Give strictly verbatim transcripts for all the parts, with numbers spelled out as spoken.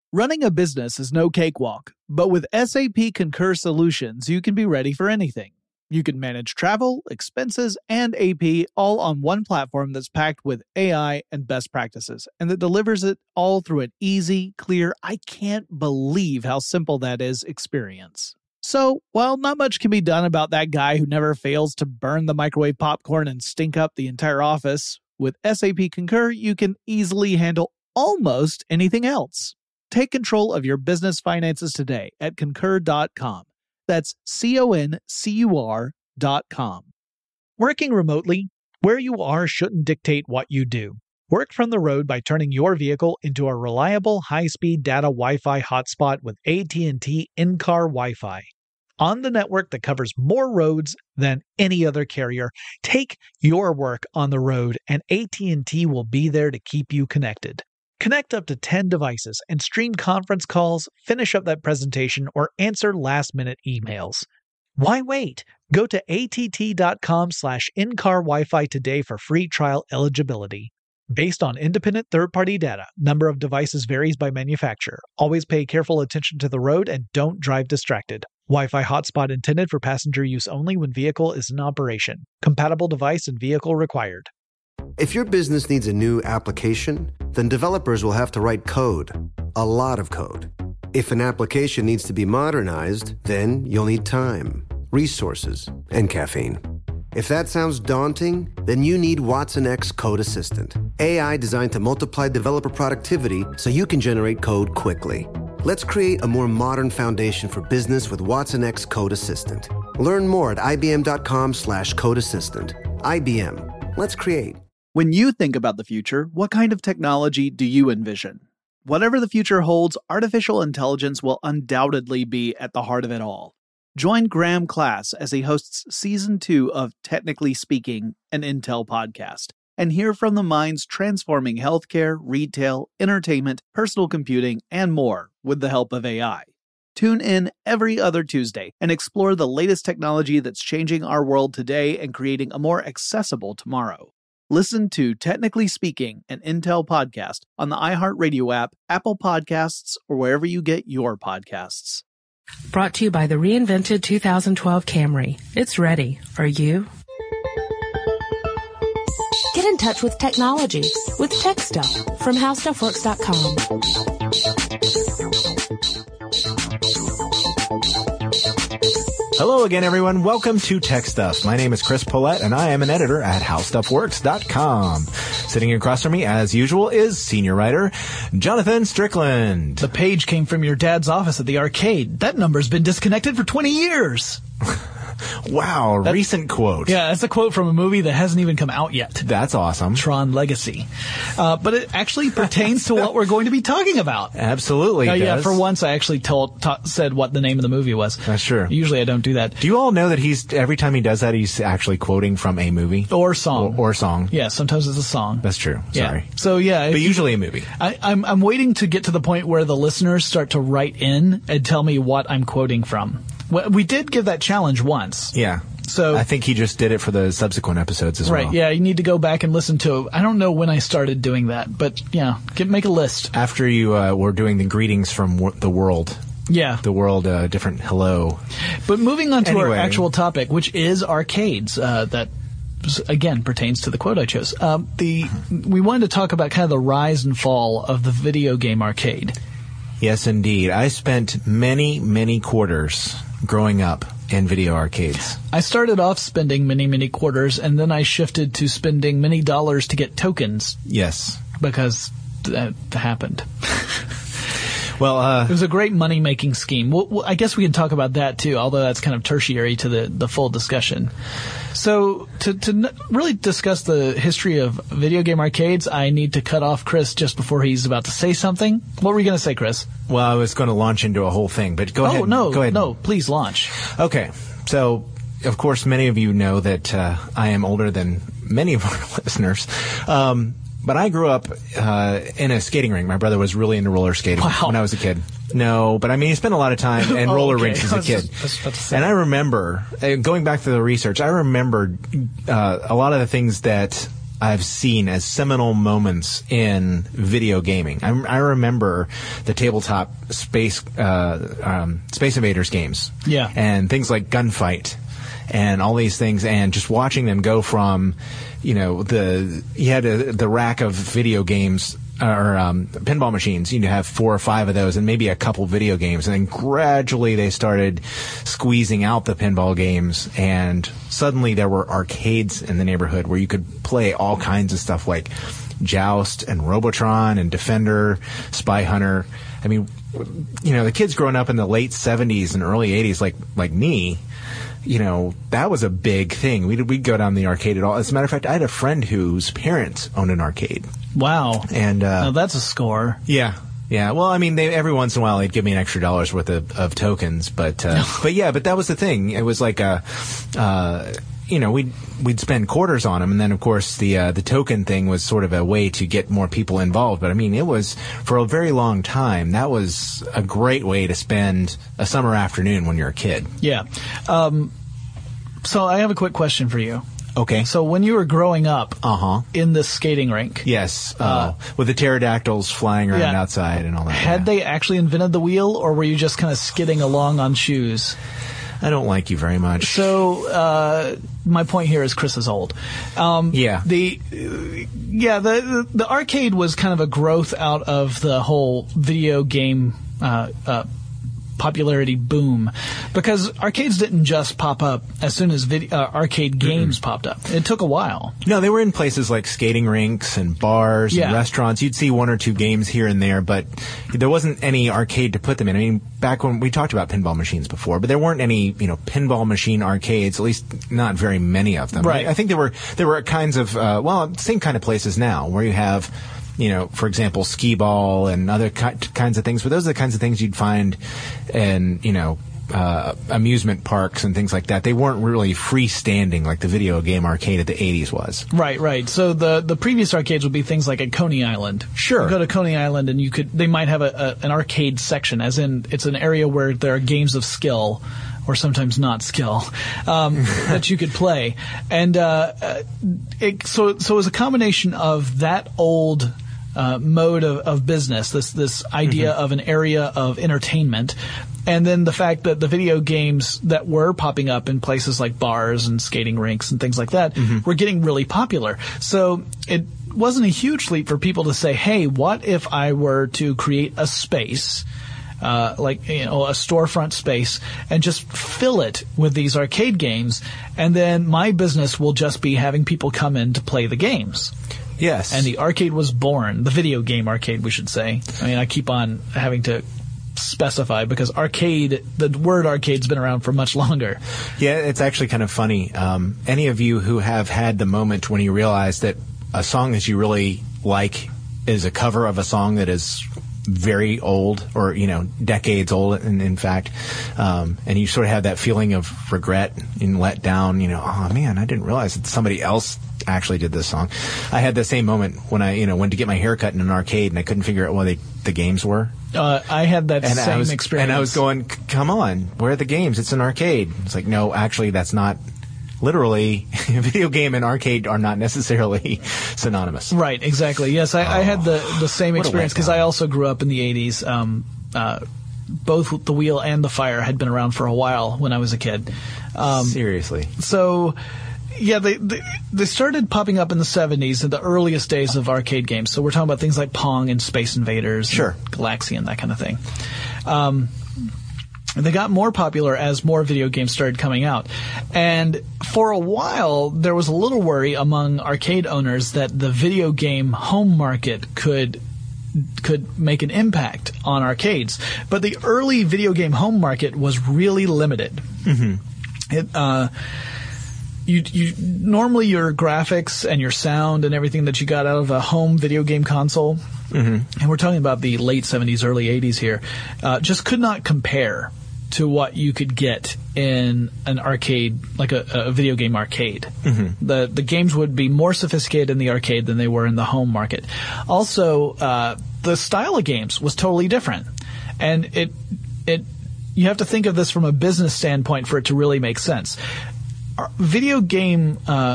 Running a business is no cakewalk, but with S A P Concur Solutions, you can be ready for anything. You can manage travel, expenses, and A P all on one platform that's packed with A I and best practices, and that delivers it all through an easy, clear, I can't believe how simple that is experience. So, while not much can be done about that guy who never fails to burn the microwave popcorn and stink up the entire office, with S A P Concur, you can easily handle almost anything else. Take control of your business finances today at concur dot com. That's C O N C U R dot com. Working remotely, where you are shouldn't dictate what you do. Work from the road by turning your vehicle into a reliable high-speed data Wi-Fi hotspot with A T and T in-car Wi-Fi. On the network that covers more roads than any other carrier, take your work on the road and A T and T will be there to keep you connected. Connect up to ten devices and stream conference calls, finish up that presentation, or answer last-minute emails. Why wait? Go to A T T dot com slash in-car Wi-Fi today for free trial eligibility. Based on independent third-party data, number of devices varies by manufacturer. Always pay careful attention to the road and don't drive distracted. Wi-Fi hotspot intended for passenger use only when vehicle is in operation. Compatible device and vehicle required. If your business needs a new application, then developers will have to write code. A lot of code. If an application needs to be modernized, then you'll need time, resources, and caffeine. If that sounds daunting, then you need watsonx Code Assistant. A I designed to multiply developer productivity so you can generate code quickly. Let's create a more modern foundation for business with watsonx Code Assistant. Learn more at ibm.com slash code assistant. I B M. Let's create. When you think about the future, what kind of technology do you envision? Whatever the future holds, artificial intelligence will undoubtedly be at the heart of it all. Join Graham Class as he hosts Season two of Technically Speaking, an Intel podcast, and hear from the minds transforming healthcare, retail, entertainment, personal computing, and more with the help of A I. Tune in every other Tuesday and explore the latest technology that's changing our world today and creating a more accessible tomorrow. Listen to Technically Speaking, an Intel podcast on the iHeartRadio app, Apple Podcasts, or wherever you get your podcasts. Brought to you by the reinvented two thousand twelve Camry. It's ready. Are you? Get in touch with technology with Tech Stuff from how stuff works dot com. Hello again, everyone. Welcome to Tech Stuff. My name is Chris Pollette, and I am an editor at how stuff works dot com. Sitting across from me, as usual, is senior writer Jonathan Strickland. The page came from your dad's office at the arcade. That number's been disconnected for twenty years. Wow, that, recent quote. Yeah, that's a quote from a movie that hasn't even come out yet. That's awesome. Tron Legacy. Uh, but it actually pertains to what we're going to be talking about. Absolutely. Uh, it yeah, does. for once I actually told, ta- said what the name of the movie was. That's true. Usually I don't do that. Do you all know that he's, every time he does that, he's actually quoting from a movie? Or song. Or, or song. Yeah, sometimes it's a song. That's true. Sorry. Yeah. So yeah. But usually a movie. I, I'm, I'm waiting to get to the point where the listeners start to write in and tell me what I'm quoting from. We did give that challenge once. Yeah. So I think he just did it for the subsequent episodes as right, well. Right, yeah, you need to go back and listen to it. I don't know when I started doing that, but yeah, get, make a list. After you uh, were doing the greetings from wor- the world. Yeah. The world, uh, different hello. But moving on to anyway. our actual topic, which is arcades, uh, that again pertains to the quote I chose. Um, the we wanted to talk about kind of the rise and fall of the video game arcade. Yes, indeed. I spent many, many quarters growing up in video arcades. I started off spending many, many quarters, and then I shifted to spending many dollars to get tokens. Yes. Because that happened. Well, uh... it was a great money-making scheme. Well, well, I guess we can talk about that, too, although that's kind of tertiary to the, the full discussion. So, to, to n- really discuss the history of video game arcades, I need to cut off Chris just before he's about to say something. What were you going to say, Chris? Well, I was going to launch into a whole thing, but go oh, ahead. Oh, no, go ahead. no, please launch. Okay, so, of course, many of you know that uh, I am older than many of our listeners. Um, but I grew up uh, in a skating rink. My brother was really into roller skating wow. when I was a kid. No, but I mean, he spent a lot of time in oh, roller okay. rinks as a kid. Just, I and I remember, uh, going back to the research, I remembered uh, a lot of the things that I've seen as seminal moments in video gaming. I, I remember the tabletop space uh, um, Space Invaders games, yeah, and things like Gunfight, and all these things, and just watching them go from, you know, the you had a, the rack of video games. Or um, pinball machines. You'd have four or five of those and maybe a couple video games. And then gradually they started squeezing out the pinball games. And suddenly there were arcades in the neighborhood where you could play all kinds of stuff like Joust and Robotron and Defender, Spy Hunter. I mean, you know, the kids growing up in the late seventies and early eighties like like me, you know, that was a big thing. We'd, we'd go down the arcade at all. As a matter of fact, I had a friend whose parents owned an arcade. Wow. And uh, now that's a score. Yeah. Yeah. Well, I mean, they, every once in a while they'd give me an extra dollar's worth of, of tokens, but uh, but yeah, but that was the thing. It was like a, uh, you know, we'd we'd spend quarters on them, and then of course the uh, the token thing was sort of a way to get more people involved. But I mean, it was for a very long time. That was a great way to spend a summer afternoon when you're a kid. Yeah. Um, so I have a quick question for you. Okay. So when you were growing up uh-huh. in the skating rink. Yes. Uh, uh, with the pterodactyls flying around yeah. outside and all that. Had yeah. they actually invented the wheel, or were you just kind of skidding along on shoes? I don't like you very much. So uh, my point here is Chris is old. Um, yeah. The uh, yeah the the arcade was kind of a growth out of the whole video game uh, uh, popularity boom, because arcades didn't just pop up as soon as video, uh, arcade games mm-hmm. popped up. It took a while. No, they were in places like skating rinks and bars yeah. and restaurants. You'd see one or two games here and there, but there wasn't any arcade to put them in. I mean, back when we talked about pinball machines before, but there weren't any, you know, pinball machine arcades, at least not very many of them. Right. I, I think there were there were kinds of, uh, well, same kind of places now where you have, you know, for example, skee ball and other ki- kinds of things. But those are the kinds of things you'd find in, you know, uh, amusement parks and things like that. They weren't really freestanding like the video game arcade at the eighties was. Right, right. So the the previous arcades would be things like at Coney Island. Sure. You go to Coney Island and you could they might have a, a an arcade section, as in it's an area where there are games of skill, or sometimes not skill, um, that you could play. And uh, it, so so it was a combination of that old uh, mode of, of business, this this idea mm-hmm. of an area of entertainment, and then the fact that the video games that were popping up in places like bars and skating rinks and things like that mm-hmm. were getting really popular. So it wasn't a huge leap for people to say, hey, what if I were to create a space Uh, like, you know, a storefront space, and just fill it with these arcade games, and then my business will just be having people come in to play the games. Yes. And the arcade was born, the video game arcade, we should say. I mean, I keep on having to specify because arcade, the word arcade's been around for much longer. Yeah, it's actually kind of funny. Um, any of you who have had the moment when you realize that a song that you really like is a cover of a song that is very old, or, you know, decades old in, in fact, um, and you sort of have that feeling of regret and let down, you know, oh man, I didn't realize that somebody else actually did this song. I had the same moment when I, you know, went to get my hair cut in an arcade and I couldn't figure out what they, the games were. Uh, I had that and same I was, experience. And I was going, come on, where are the games? It's an arcade. It's like, no, actually that's not. Literally, video game and arcade are not necessarily synonymous. Right, exactly. Yes, I, oh, I had the, the same experience because I also grew up in the eighties. Um, uh, both the wheel and the fire had been around for a while when I was a kid. Um, Seriously. So, yeah, they, they they started popping up in the seventies, in the earliest days of arcade games. So we're talking about things like Pong and Space Invaders, sure, and Galaxian, that kind of thing. Um, They got more popular as more video games started coming out. And for a while, there was a little worry among arcade owners that the video game home market could could make an impact on arcades. But the early video game home market was really limited. Mm-hmm. It, uh, you, you normally your graphics and your sound and everything that you got out of a home video game console, mm-hmm. and we're talking about the late seventies, early eighties here, uh, just could not compare to what you could get in an arcade, like a, a video game arcade. Mm-hmm. The the games would be more sophisticated in the arcade than they were in the home market. Also, uh, the style of games was totally different, and it it you have to think of this from a business standpoint for it to really make sense. Our video game uh,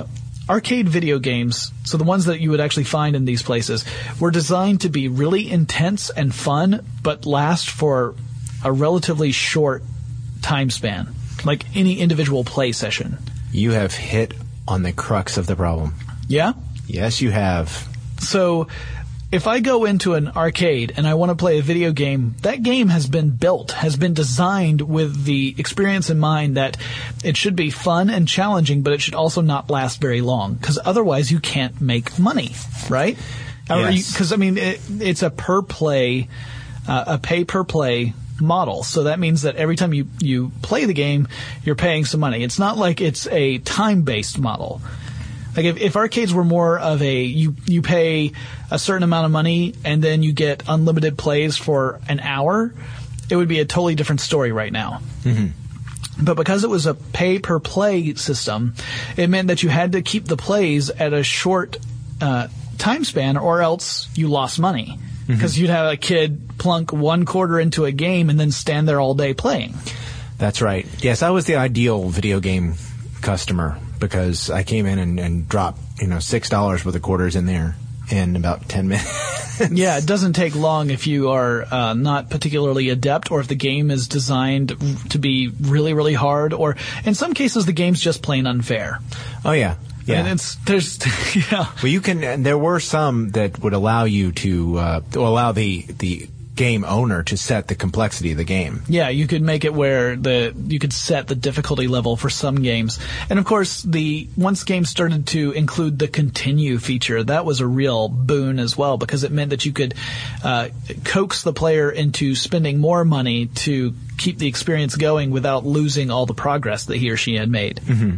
arcade video games, so the ones that you would actually find in these places, were designed to be really intense and fun, but last for a relatively short time span, like any individual play session. You have hit on the crux of the problem. Yeah? Yes, you have. So if I go into an arcade and I want to play a video game, that game has been built, has been designed with the experience in mind that it should be fun and challenging, but it should also not last very long, because otherwise you can't make money, right? Yes. Because, I mean, it, it's a per play, uh, a pay per play model. So that means that every time you, you play the game, you're paying some money. It's not like it's a time-based model. Like if, if arcades were more of a, you, you pay a certain amount of money and then you get unlimited plays for an hour, it would be a totally different story right now. Mm-hmm. But because it was a pay per play system, it meant that you had to keep the plays at a short uh, time span, or else you lost money. Because mm-hmm. you'd have a kid plunk one quarter into a game and then stand there all day playing. That's right. Yes, I was the ideal video game customer, because I came in and, and dropped, you know, six dollars worth of quarters in there in about ten minutes. Yeah, it doesn't take long if you are uh, not particularly adept, or if the game is designed to be really, really hard, or in some cases the game's just plain unfair. Oh yeah, yeah. And it's there's yeah. Well, you can. And there were some that would allow you to, uh, to allow the the game owner to set the complexity of the game. Yeah, you could make it where the you could set the difficulty level for some games. And of course, the once games started to include the continue feature, that was a real boon as well, because it meant that you could uh, coax the player into spending more money to keep the experience going without losing all the progress that he or she had made. Mm-hmm.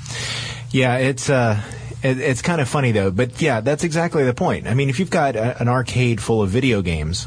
Yeah, it's uh it, it's kind of funny though, but yeah, that's exactly the point. I mean, if you've got a, an arcade full of video games,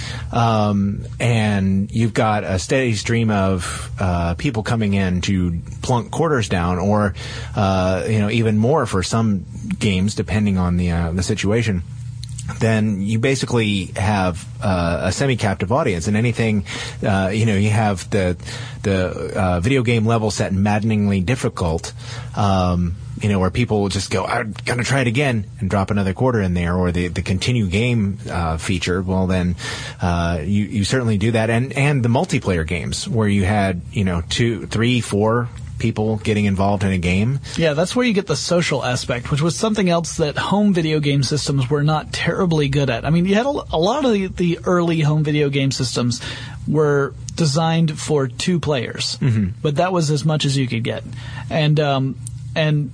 Um, and you've got a steady stream of uh, people coming in to plunk quarters down, or uh, you know, even more for some games, depending on the uh, the situation. Then you basically have uh, a semi-captive audience, and anything, uh, you know, you have the the uh, video game level set maddeningly difficult. Um, you know, where people will just go, I'm going to try it again, and drop another quarter in there, or the, the continue game uh, feature. Well, then uh, you, you certainly do that. And, and the multiplayer games, where you had, you know, two, three, four people getting involved in a game. Yeah, that's where you get the social aspect, which was something else that home video game systems were not terribly good at. I mean, you had a, a lot of the, the early home video game systems were designed for two players, mm-hmm. but that was as much as you could get. And, um, and,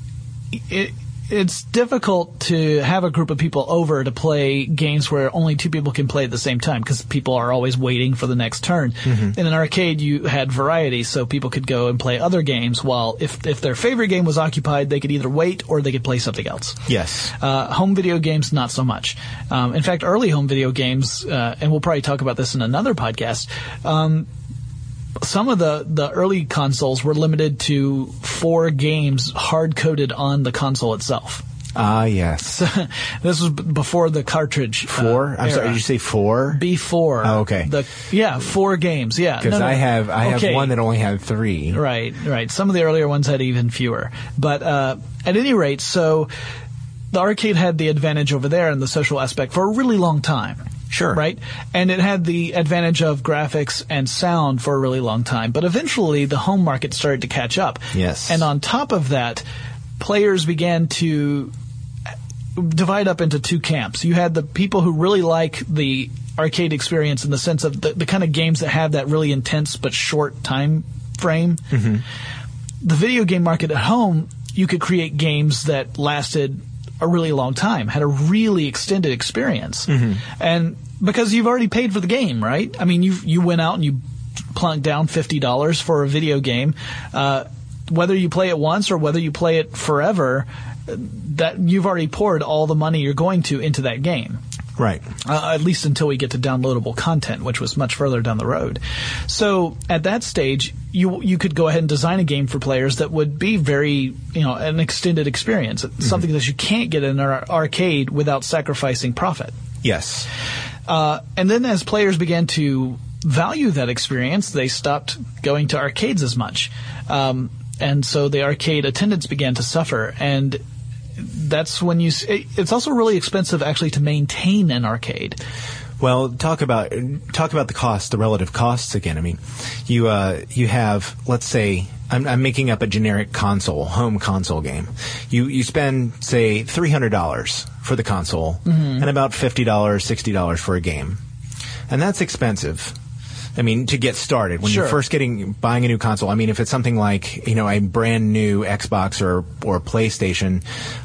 It, it's difficult to have a group of people over to play games where only two people can play at the same time, because people are always waiting for the next turn. Mm-hmm. In an arcade, you had variety, so people could go and play other games, while if, if their favorite game was occupied, they could either wait or they could play something else. Yes. Uh, home video games, not so much. Um, in fact, early home video games, uh, and we'll probably talk about this in another podcast, um, some of the, the early consoles were limited to four games hard-coded on the console itself. Ah, uh, yes. So, this was b- before the cartridge. Four? Uh, I'm era. sorry, did you say four? Before. Oh, okay. The, yeah, four games, yeah. Because no, no. I have I have okay. one that only had three. Right, right. Some of the earlier ones had even fewer. But uh, at any rate, so the arcade had the advantage over there in the social aspect for a really long time. Sure. Right? And it had the advantage of graphics and sound for a really long time. But eventually, the home market started to catch up. Yes. And on top of that, players began to divide up into two camps. You had the people who really like the arcade experience in the sense of the, the kind of games that have that really intense but short time frame. Mm-hmm. The video game market at home, you could create games that lasted a really long time, had a really extended experience. Mm-hmm. And because you've already paid for the game, right? I mean, you you went out and you plunked down fifty dollars for a video game. Uh, whether you play it once or whether you play it forever, that you've already poured all the money you're going to into that game. Right. Uh, at least until we get to downloadable content, which was much further down the road. So at that stage, you you could go ahead and design a game for players that would be very, you know, an extended experience, mm-hmm. something that you can't get in an arcade without sacrificing profit. Yes. Uh, and then as players began to value that experience, they stopped going to arcades as much. Um, and so the arcade attendance began to suffer. And that's when you. It's also really expensive actually to maintain an arcade. Well, talk about talk about the cost, the relative costs again. I mean, you uh, you have, let's say, I'm, I'm making up a generic console, home console game. You you spend, say, three hundred dollars for the console, mm-hmm. and about fifty dollars, sixty dollars for a game, and that's expensive. I mean, to get started, when sure. you're first getting buying a new console. I mean, if it's something like, you know, a brand new Xbox or or PlayStation.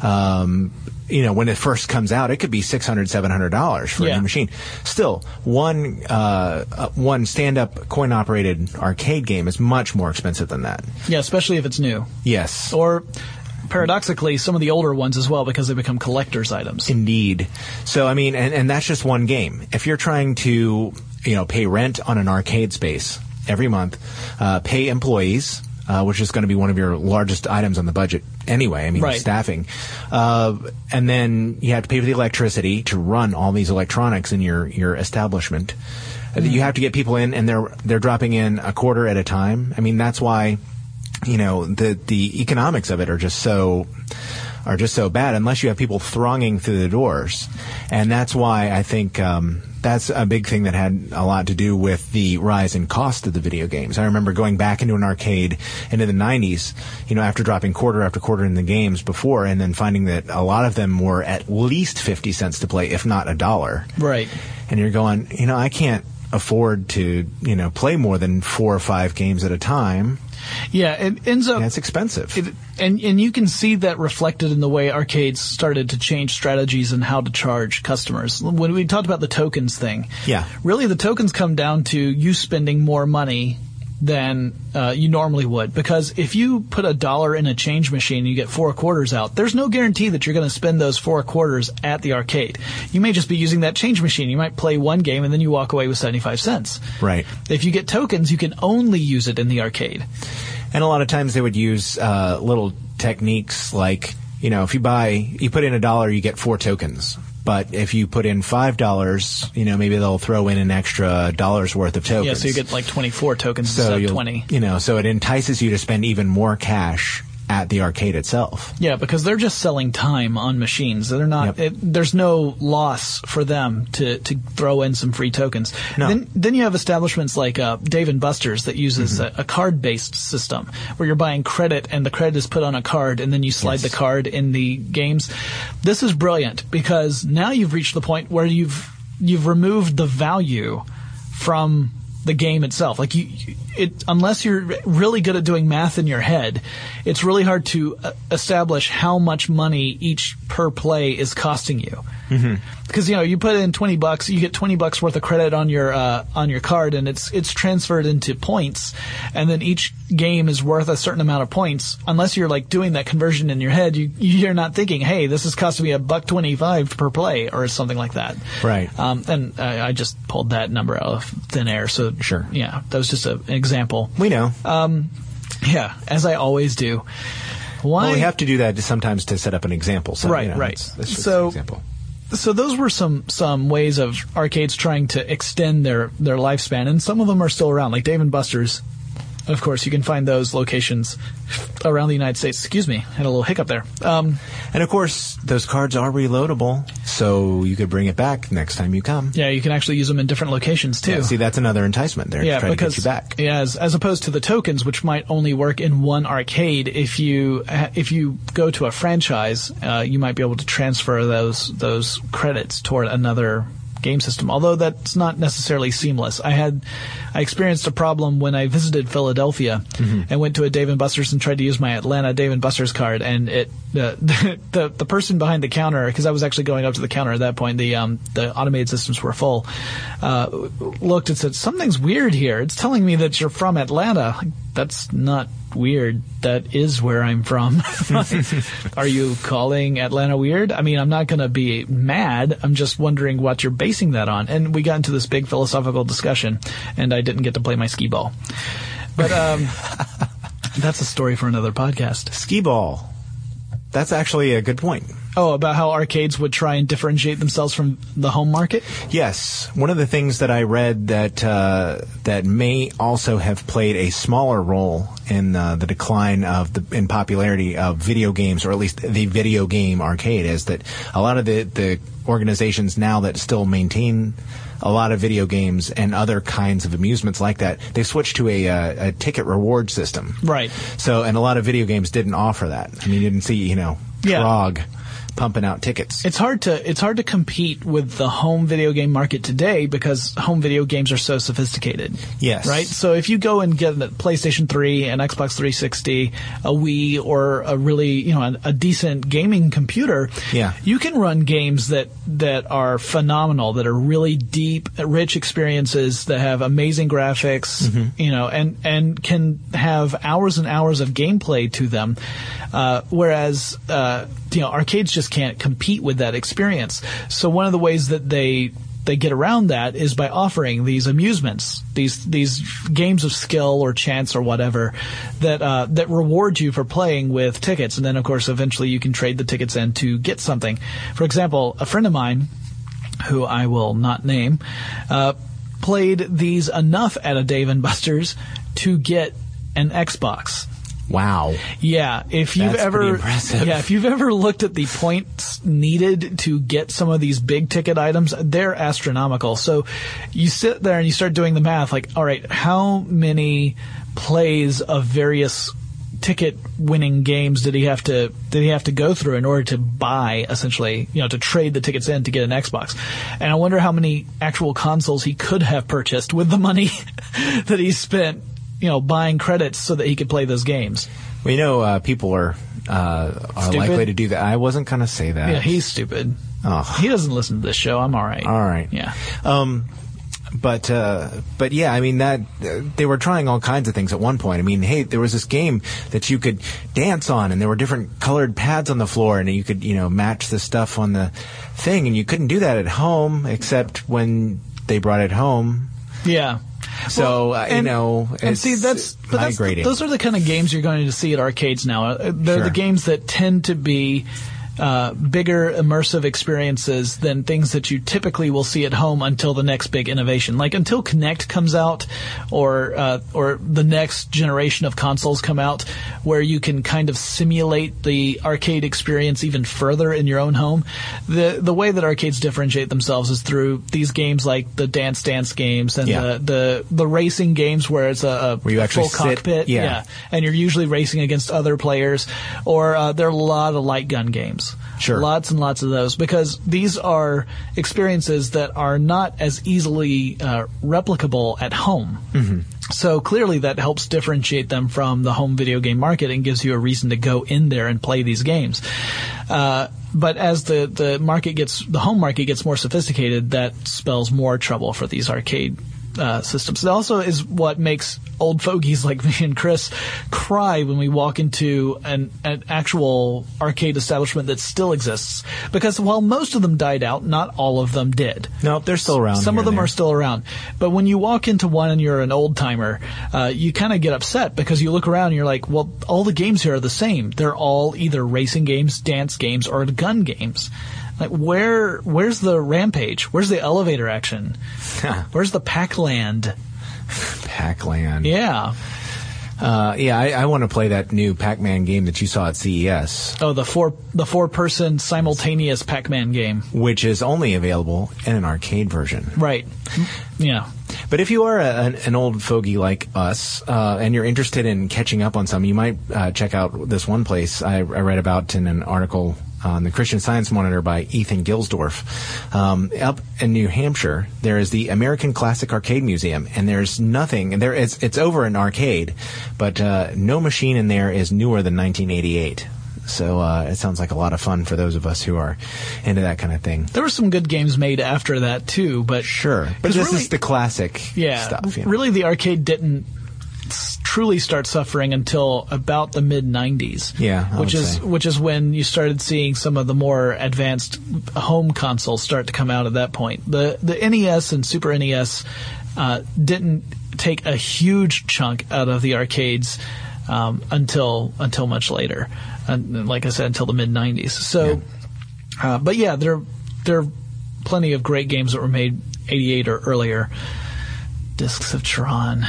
Um, You know, when it first comes out, it could be six hundred dollars, seven hundred dollars for yeah. a new machine. Still, one uh, uh, one stand-up coin-operated arcade game is much more expensive than that. Yeah, especially if it's new. Yes. Or, paradoxically, some of the older ones as well, because they become collector's items. Indeed. So, I mean, and, and that's just one game. If you're trying to, you know, pay rent on an arcade space every month, uh, pay employees, Uh, which is going to be one of your largest items on the budget anyway. I mean, right. staffing. Uh, and then you have to pay for the electricity to run all these electronics in your, your establishment. Mm. You have to get people in, and they're they're dropping in a quarter at a time. I mean, that's why, you know, the the economics of it are just so are just so bad unless you have people thronging through the doors. And that's why I think um, that's a big thing that had a lot to do with the rise in cost of the video games. I remember going back into an arcade into the nineties, you know, after dropping quarter after quarter in the games before, and then finding that a lot of them were at least fifty cents to play, if not a dollar. Right. And you're going, you know, I can't afford to, you know, play more than four or five games at a time. Yeah, it ends up... Yeah, it's expensive. It, and and you can see that reflected in the way arcades started to change strategies and how to charge customers. When we talked about the tokens thing, yeah, really the tokens come down to you spending more money than uh, you normally would. Because if you put a dollar in a change machine and you get four quarters out, there's no guarantee that you're going to spend those four quarters at the arcade. You may just be using that change machine. You might play one game and then you walk away with seventy-five cents. Right. If you get tokens, you can only use it in the arcade. And a lot of times they would use uh, little techniques like, you know, if you buy, you put in a dollar, you get four tokens. But if you put in five dollars, you know, maybe they'll throw in an extra dollar's worth of tokens. Yeah, so you get like twenty-four tokens so instead of twenty. You know, so it entices you to spend even more cash at the arcade itself. Yeah, because they're just selling time on machines. They're not. Yep. It, there's no loss for them to, to throw in some free tokens. No. Then then you have establishments like uh, Dave and Buster's that uses mm-hmm. a, a card-based system where you're buying credit and the credit is put on a card and then you slide yes. the card in the games. This is brilliant because now you've reached the point where you've you've removed the value from the game itself. Like you, it unless you're really good at doing math in your head, it's really hard to uh, establish how much money each per play is costing you. Mm-hmm. Because you know you put in twenty bucks, you get twenty bucks worth of credit on your uh, on your card, and it's it's transferred into points, and then each game is worth a certain amount of points. Unless you're like doing that conversion in your head, you you're not thinking, hey, this is costing me a buck twenty five per play or something like that. Right. Um, and I, I just pulled that number out of thin air. So sure. Yeah, that was just a, an example. We know. Um, yeah, as I always do. Why? Well, we have to do that sometimes to set up an example. So, right. You know, right. That's, that's just so. an example. So those were some, some ways of arcades trying to extend their, their lifespan, and some of them are still around, like Dave and Buster's. Of course, you can find those locations around the United States. Excuse me, had a little hiccup there. Um, and of course, those cards are reloadable, so you could bring it back next time you come. Yeah, you can actually use them in different locations too. Yeah, see, that's another enticement there. Yeah, to try because to get you back. Yeah, as, as opposed to the tokens, which might only work in one arcade. If you if you go to a franchise, uh, you might be able to transfer those those credits toward another game system, although that's not necessarily seamless. I had, I experienced a problem when I visited Philadelphia mm-hmm. and went to a Dave and Buster's and tried to use my Atlanta Dave and Buster's card, and it uh, the, the the person behind the counter, because I was actually going up to the counter at that point, the um the automated systems were full, uh, looked and said, something's weird here. It's telling me that you're from Atlanta. Like, that's not weird. That is where I'm from. Are you calling Atlanta weird? I mean, I'm not going to be mad. I'm just wondering what you're basing that on. And we got into this big philosophical discussion, and I didn't get to play my skee ball. But um, that's a story for another podcast. Skee ball. That's actually a good point. Oh, about how arcades would try and differentiate themselves from the home market? Yes. One of the things that I read that uh, that may also have played a smaller role in uh, the decline of the in popularity of video games, or at least the video game arcade, is that a lot of the, the organizations now that still maintain a lot of video games and other kinds of amusements like that, they switched to a, uh, a ticket reward system. Right. So, and a lot of video games didn't offer that. I mean, you didn't see, you know, Yeah. Trog pumping out tickets. It's hard to it's hard to compete with the home video game market today because home video games are so sophisticated. Yes. Right? So if you go and get a PlayStation three, an Xbox three sixty, a Wii, or a really, you know, a, a decent gaming computer, Yeah. you can run games that that are phenomenal, that are really deep, rich experiences, that have amazing graphics, Mm-hmm. you know, and and can have hours and hours of gameplay to them. Uh, whereas, uh, you know, arcades just can't compete with that experience. So one of the ways that they they get around that is by offering these amusements, these these games of skill or chance or whatever that uh, that reward you for playing with tickets, and then of course eventually you can trade the tickets in to get something. For example, a friend of mine, who I will not name, uh, played these enough at a Dave and Buster's to get an Xbox. Wow. Yeah, if you've That's ever, pretty impressive. yeah, if you've ever looked at the points needed to get some of these big ticket items, they're astronomical. So you sit there and you start doing the math, like, all right, how many plays of various ticket winning games did he have to did he have to go through in order to buy, essentially, you know, to trade the tickets in to get an Xbox? And I wonder how many actual consoles he could have purchased with the money that he spent, you know, buying credits so that he could play those games. Well, you know, uh, people are uh, are Stupid? likely to do that. I wasn't going to say that. Yeah, he's stupid. Oh. He doesn't listen to this show. I'm all right. All right. Yeah. Um, but uh, but yeah, I mean that uh, they were trying all kinds of things at one point. I mean, hey, there was this game that you could dance on, and there were different colored pads on the floor, and you could, you know, match the stuff on the thing, and you couldn't do that at home except when they brought it home. Yeah. So, Well, uh, you and- know, and it's see, that's, but that's the- migrating. those are the kind of games you're going to see at arcades now. Uh, They're Sure. the games that tend to be uh, bigger, immersive experiences than things that you typically will see at home until the next big innovation. Like until Kinect comes out, or uh, or the next generation of consoles come out, where you can kind of simulate the arcade experience even further in your own home. The the way that arcades differentiate themselves is through these games like the Dance Dance games and Yeah. the, the the racing games where it's a, a Where you actually full sit- cockpit. yeah. And you're usually racing against other players. Or uh, there are a lot of light gun games. Sure. Lots and lots of those, because these are experiences that are not as easily uh, replicable at home. Mm-hmm. So clearly that helps differentiate them from the home video game market and gives you a reason to go in there and play these games. Uh, but as the, the market gets, the home market gets more sophisticated, that spells more trouble for these arcade uh, systems. It also is what makes old fogies like me and Chris cry when we walk into an, an actual arcade establishment that still exists. Because while most of them died out, not all of them did. No, they're still around. Some here of them and there. are still around. But when you walk into one and you're an old timer, uh, you kind of get upset because you look around and you're like, well, all the games here are the same. They're all either racing games, dance games, or gun games. Like, where, where's the rampage? Where's the elevator action? Where's the Pac-Land? Pac-Land. Yeah. Uh, yeah, I, I want to play that new Pac-Man game that you saw at C E S, Oh, the four, the four-person simultaneous Pac-Man game. which is only available in an arcade version. Right. Yeah. But if you are a, an, an old fogey like us, uh, and you're interested in catching up on some, you might uh, check out this one place I, I read about in an article on the Christian Science Monitor by Ethan Gilsdorf. Um, up in New Hampshire, there is the American Classic Arcade Museum, and there's nothing. There, it's, it's over an arcade, but uh, no machine in there is newer than nineteen eighty-eight. So uh, it sounds like a lot of fun for those of us who are into that kind of thing. There were some good games made after that, too, but... Sure. But 'cause this really- is the classic Yeah, stuff. You know? really, the arcade didn't s- truly start suffering until about the mid nineties. Yeah, I which would is say. which is when you started seeing some of the more advanced home consoles start to come out at that point. The the N E S and Super N E S uh, didn't take a huge chunk out of the arcades um, until until much later, and like I said, until the mid nineties. So. Yeah. Uh, but yeah, there there are plenty of great games that were made eighty-eight or earlier. Discs of Tron,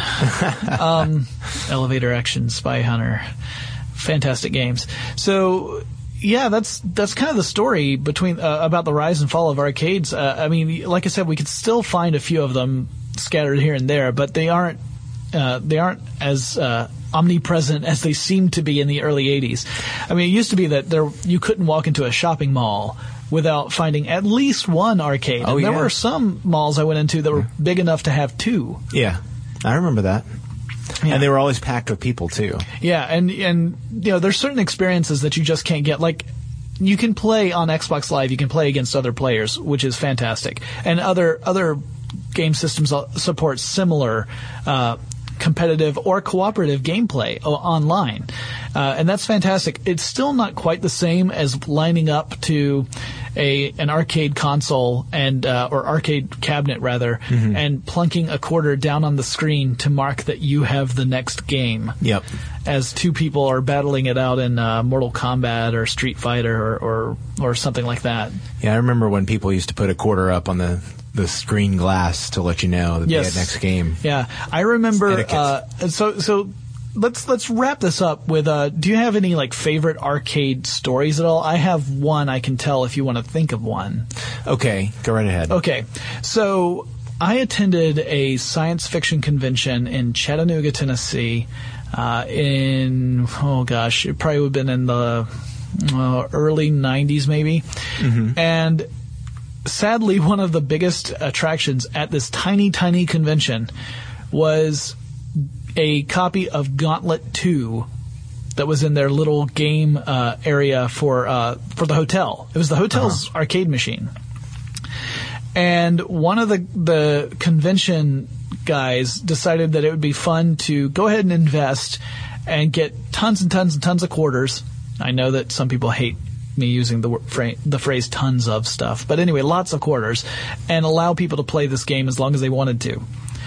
um, Elevator Action, Spy Hunter, fantastic games. So yeah, that's that's kind of the story between uh, about the rise and fall of arcades. Uh, I mean, like I said, we could still find a few of them scattered here and there, but they aren't uh, they aren't as uh, omnipresent as they seemed to be in the early eighties. I mean, it used to be that there you couldn't walk into a shopping mall without finding at least one arcade. Oh, and there yeah. were some malls I went into that were big enough to have two. Yeah, I remember that. Yeah. And they were always packed with people too. Yeah, and and you know, there's certain experiences that you just can't get. Like, you can play on Xbox Live, you can play against other players, which is fantastic. And other other game systems support similar uh, competitive or cooperative gameplay o- online. Uh, and that's fantastic. It's still not quite the same as lining up to a an arcade console and uh, or arcade cabinet rather, mm-hmm. and plunking a quarter down on the screen to mark that you have the next game. Yep. As two people are battling it out in uh, Mortal Kombat or Street Fighter or, or or something like that. Yeah, I remember when people used to put a quarter up on the the screen glass to let you know that Yes. they had next game. Yeah, I remember. Etiquette. Uh, so so. Let's let's wrap this up with. Uh, do you have any like favorite arcade stories at all? I have one I can tell if you want to think of one. Okay, go right ahead. Okay, so I attended a science fiction convention in Chattanooga, Tennessee, uh, in oh gosh, it probably would have been in the uh, early nineties maybe, mm-hmm. and sadly, one of the biggest attractions at this tiny tiny convention was a copy of Gauntlet two that was in their little game uh, area for uh, for the hotel. It was the hotel's uh-huh. arcade machine. And one of the the convention guys decided that it would be fun to go ahead and invest and get tons and tons and tons of quarters. I know that some people hate me using the fra- the phrase tons of stuff. But anyway, lots of quarters, and allow people to play this game as long as they wanted to.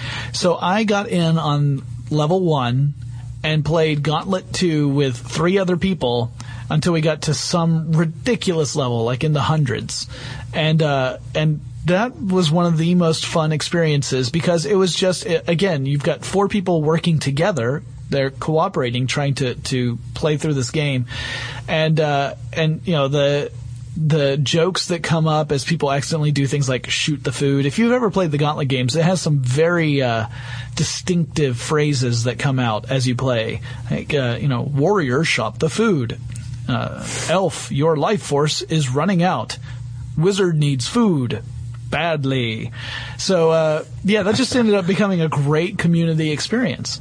So I got in on level one and played Gauntlet two with three other people until we got to some ridiculous level, like in the hundreds. And uh, and that was one of the most fun experiences because it was just, again, you've got four people working together. They're cooperating, trying to, to play through this game. And, uh, and you know, the the jokes that come up as people accidentally do things like shoot the food. If you've ever played the Gauntlet games, it has some very uh, distinctive phrases that come out as you play. Like, uh, you know, warrior shot the food. Uh, elf, your life force is running out. Wizard needs food badly. So, uh, yeah, that just ended up becoming a great community experience.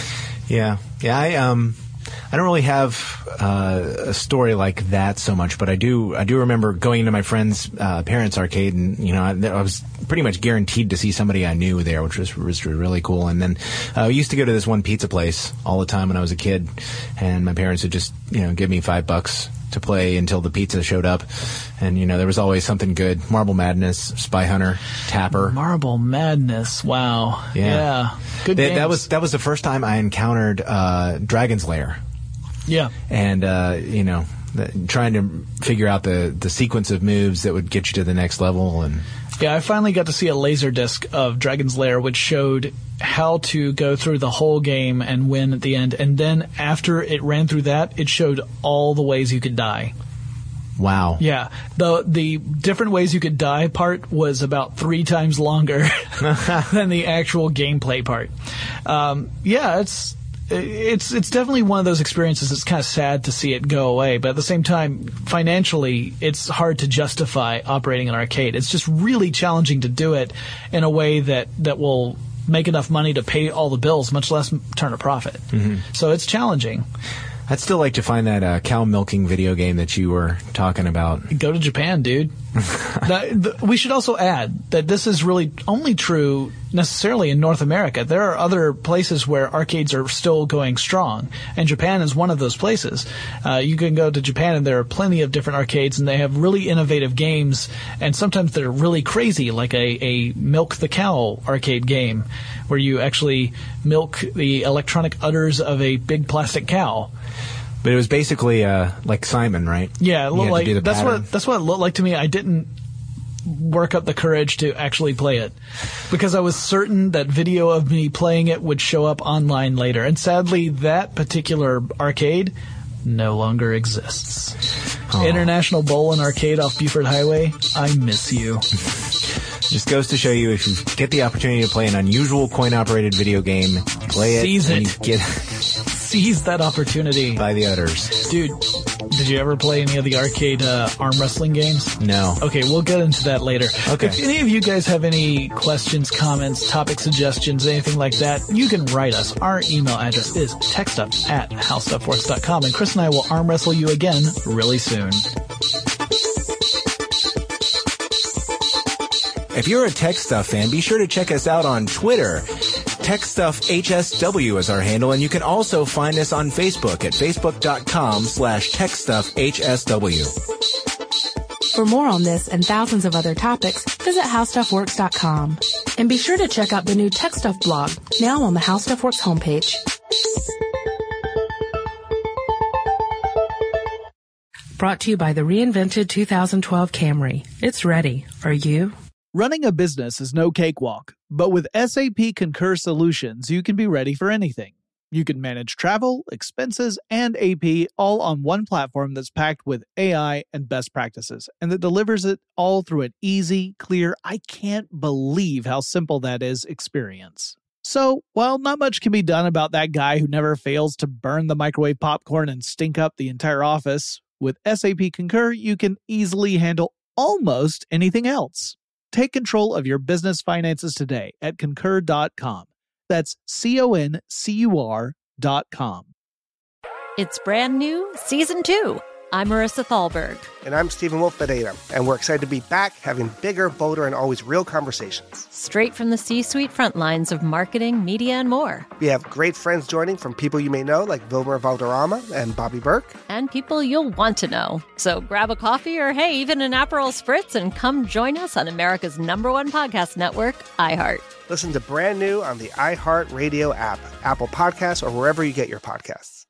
Yeah. Yeah, I um I don't really have uh, a story like that so much, but I do I do remember going into my friend's uh, parents' arcade, and you know I, I was pretty much guaranteed to see somebody I knew there, which was, was really cool. And then uh, we used to go to this one pizza place all the time when I was a kid, and my parents would just you know give me five bucks to play until the pizza showed up. And, you know, there was always something good. Marble Madness, Spy Hunter, Tapper. Marble Madness. Wow. Yeah. yeah. Good That, games. that was that was the first time I encountered uh, Dragon's Lair. Yeah. And, uh, you know, the, trying to figure out the, the sequence of moves that would get you to the next level. And yeah, I finally got to see a laser disc of Dragon's Lair, which showed how to go through the whole game and win at the end. And then after it ran through that, it showed all the ways you could die. Wow. Yeah. The the different ways you could die part was about three times longer than the actual gameplay part. Um, yeah, it's it's it's definitely one of those experiences that's kind of sad to see it go away, but at the same time, financially, it's hard to justify operating an arcade. It's just really challenging to do it in a way that, that will make enough money to pay all the bills, much less turn a profit. Mm-hmm. So it's challenging. I'd still like to find that uh, cow milking video game that you were talking about. Go to Japan, dude. the, the, we should also add that this is really only true necessarily in North America. There are other places where arcades are still going strong, and Japan is one of those places. Uh, you can go to Japan, and there are plenty of different arcades, and they have really innovative games, and sometimes they're really crazy, like a, a Milk the Cow arcade game, where you actually milk the electronic udders of a big plastic cow. But it was basically uh, like Simon, right? Yeah, it You looked had to like do the that's pattern. what that's what it looked like to me. I didn't work up the courage to actually play it because I was certain that video of me playing it would show up online later. And sadly, that particular arcade no longer exists. Aw. International Bowl and Arcade off Buford Highway, I miss you. Just goes to show you, if you get the opportunity to play an unusual coin-operated video game, play it. Seize and it. you get Seize that opportunity. by the others. Dude, did you ever play any of the arcade uh, arm wrestling games? No. Okay, we'll get into that later. Okay. If any of you guys have any questions, comments, topic suggestions, anything like that, you can write us. Our email address is techstuff at how stuff works dot com, and Chris and I will arm wrestle you again really soon. If you're a Tech Stuff fan, be sure to check us out on Twitter. TechStuff H S W is our handle, and you can also find us on Facebook at facebook.com slash TechStuffHSW. For more on this and thousands of other topics, visit how stuff works dot com. And be sure to check out the new Tech Stuff blog, now on the How Stuff Works homepage. Brought to you by the reinvented two thousand twelve Camry. It's ready. Are you? Running a business is no cakewalk, but with S A P Concur Solutions, you can be ready for anything. You can manage travel, expenses, and A P all on one platform that's packed with A I and best practices, and that delivers it all through an easy, clear, I can't believe how simple that is experience. So, while not much can be done about that guy who never fails to burn the microwave popcorn and stink up the entire office, with S A P Concur, you can easily handle almost anything else. Take control of your business finances today at concur dot com. That's C O N C U R dot com. It's brand new, season two. I'm Marissa Thalberg. And I'm Stephen Wolf-Bedeta, and we're excited to be back having bigger, bolder, and always real conversations. Straight from the C-suite front lines of marketing, media, and more. We have great friends joining from people you may know, like Vilmer Valderrama and Bobby Burke. And people you'll want to know. So grab a coffee or, hey, even an Aperol Spritz and come join us on America's number one podcast network, iHeart. Listen to brand new on the iHeartRadio app, Apple Podcasts, or wherever you get your podcasts.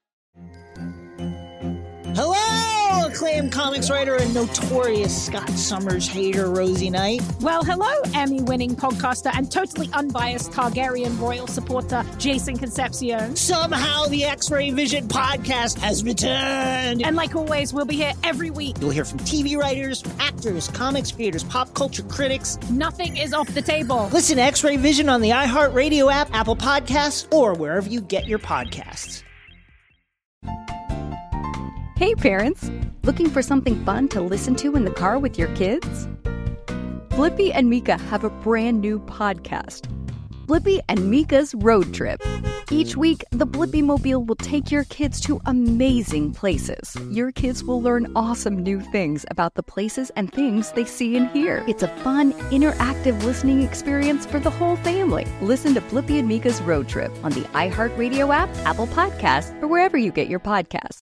Hello, acclaimed comics writer and notorious Scott Summers hater, Rosie Knight. Well, hello, Emmy-winning podcaster and totally unbiased Targaryen royal supporter, Jason Concepcion. Somehow the X-Ray Vision podcast has returned. And like always, we'll be here every week. You'll hear from T V writers, actors, comics creators, pop culture critics. Nothing is off the table. Listen to X-Ray Vision on the iHeartRadio app, Apple Podcasts, or wherever you get your podcasts. Hey parents, looking for something fun to listen to in the car with your kids? Blippi and Mika have a brand new podcast, Blippi and Mika's Road Trip. Each week, the Blippi Mobile will take your kids to amazing places. Your kids will learn awesome new things about the places and things they see and hear. It's a fun, interactive listening experience for the whole family. Listen to Blippi and Mika's Road Trip on the iHeartRadio app, Apple Podcasts, or wherever you get your podcasts.